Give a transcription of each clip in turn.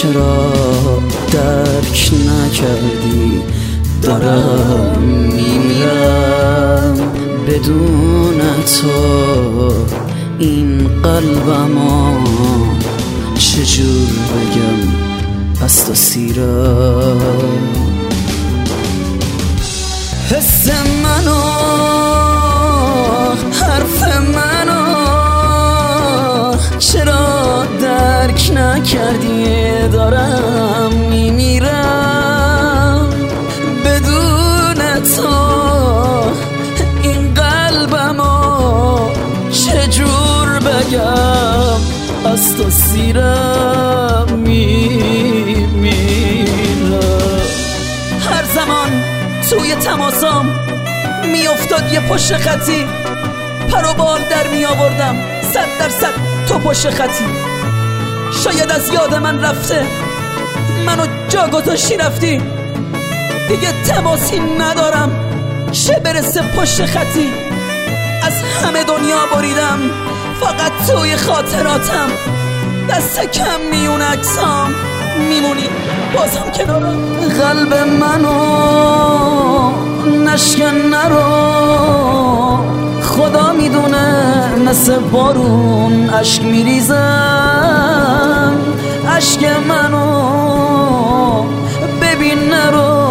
چرا درک نکردی دارم میمیرم بدون تو این قلبمو چجور بگم از تو سیرم حس منو حرف منو چرا درک نکردی دارم میمیرم بدون تو این قلبمو چجور بگم از تو سیرم میمیرم هر زمان توی تماسام میافتاد یه پشت خطی پر و بال در می آوردم 100% تو پشت خطی شاید از یاد من رفته منو جا گذاشتی رفتی دیگه تماسی ندارم چه برسه پشت خطی از همه دنیا بریدم فقط توی خاطراتم دست کم میون عکسام میمونی بازم کنارم قلب منو نشکن نرو خدا میدونه مثل بارون اشک میریزم اشک منو ببین نرو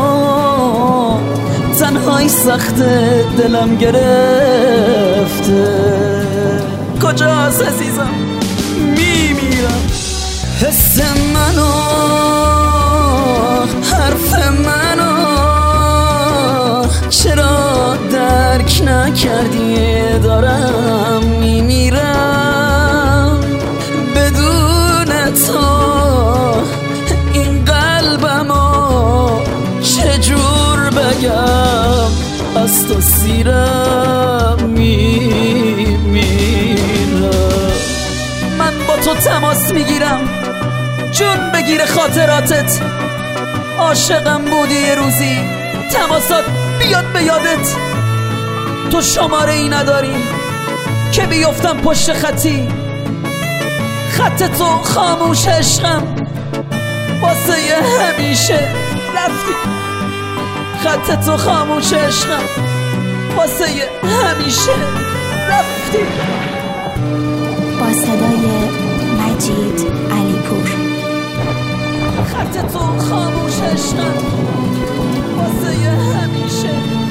تنهایی سخته دلم گرفته کجاست عزیزم میمیرم حس منو حرف منو چرا درک نکردی دارم میمیرم بدون تو این قلبمو چجور بگم از تو سیرم میمیرم من با تو تماس میگیرم جون بگیر خاطراتت عاشقم بودی یه روزی تماسات بیاد به یادت تو شماره ای نداری که بیفتم پشت خطی خط تو خاموش عشقم واسه یه همیشه رفتی خط تو خاموش عشقم واسه یه همیشه رفتی با صدای مجید علیپور خط تو خاموش عشقم واسه یه همیشه